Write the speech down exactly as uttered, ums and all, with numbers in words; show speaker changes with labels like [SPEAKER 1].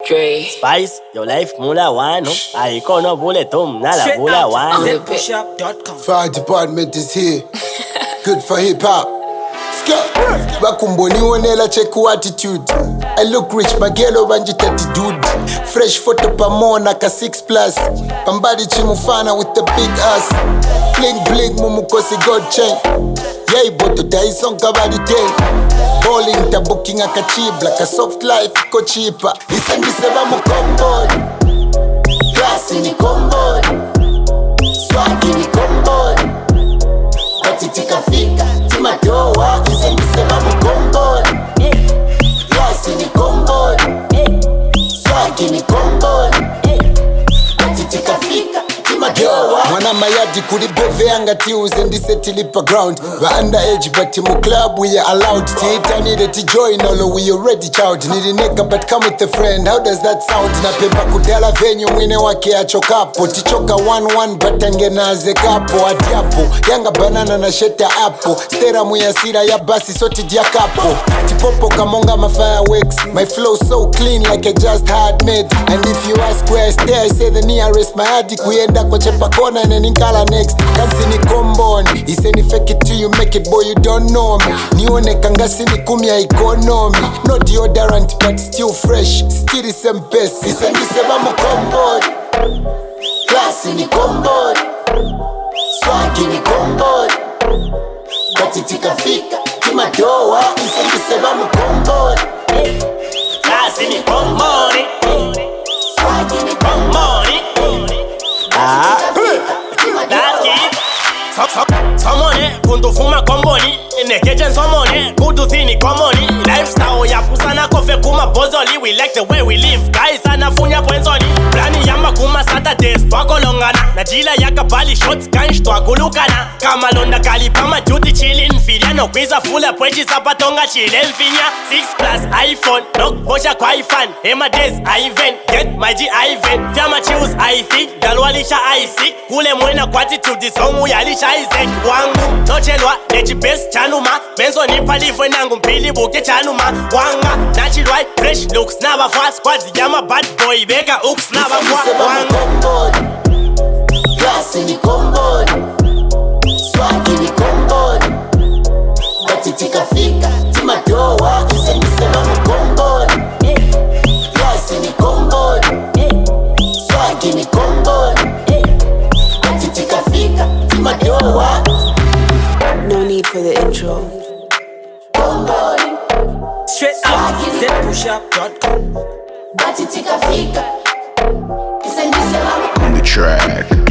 [SPEAKER 1] Dre.
[SPEAKER 2] Spice, your life mula wano. I kono bule tum nala bula wano.
[SPEAKER 3] Fire department is here. Good for hip hop. Bakumboni onela check attitude. I look rich, magelo banji thirty dude. Fresh photo pamona ka six plus. Pambadi chimufana with the big ass. Bling bling mumukosi god chain. Yay boto Tyson kabadi ten. Bowling ta booking a kachibla. Ka soft life ko cheaper. Isendi seba mu komboni. Classy ni komboni. Swagi ni komboni. Batitika fika tima doa. Isendi seba mu komboni. Classy ni komboni. Swagi ni komboni. Batitika fika tima doa. Mwana mayadi kuri beve anga tiuze ndise tilipa ground. Wa underage but mu club we are allowed. Tita needed to join all we already child. Nili neka but come with a friend. How does that sound? Na pepa kudala venue mwine wake achokapo. Tichoka one one but angenaze kapo. Adiapo, yanga banana na sheta apple. Stera muyasira ya basi soti dia kapo. Tipopo kamonga ma fireworks. My flow so clean like I just had made. And if you ask where I stay, I say the nearest. My hadi kuyenda kwa chepa kona and ninkala next. Kansi ni komboni. Ise ni fake it till you make it, boy you don't know me. Nione kangasi ni kumi ya economy. No deodorant but still fresh. Still the same best. Ise ni seba mu komboni. Classy ni komboni. Swagi ni komboni. Batitika fika tima doa. Ise ni seba mu komboni.
[SPEAKER 2] Classy ni komboni.
[SPEAKER 3] Swagi ni
[SPEAKER 2] Komboni. Ah, that's it. So, so, somone kundu fuma komboni. Nekejen somone kudu thini komboni. Lifestyle ya kusana kofe kuma bozoli. We like the way we live. Guys anafunya kwenzoni. Plani yamba kuma Saturdays twakolongana. Najila yaka bali shots kansh twakulukana. Kama londa kalipama duty chillin. Filiano kwiza fula pwechi zapatonga chillen finya. Six plus iPhone nok bosha kwa ifan. Hema days Ivan get my G Ivan. Fiama choose I think dalwalisha I sick. Kule mwena kwa attitude songu yalisha Isaac wangu. Nochelwa nechi best chanuma. Benzo nipalivwe nangu mpili buke chanuma. Wanga natural fresh looks naba fwa squads yama bad boy beka oops naba fwa wanga.
[SPEAKER 3] Classy ni komboni. Swagi ni komboni. Batitika fika tima doa. Ise ni seba mu komboni. Classy ni komboni. Swagi ni komboni. Batitika fika tima doa.
[SPEAKER 1] No need for the intro.
[SPEAKER 3] Komboni.
[SPEAKER 4] Straight out, Z push up dot com.
[SPEAKER 3] Batitika fika. Ise ni seba mu
[SPEAKER 5] On the track.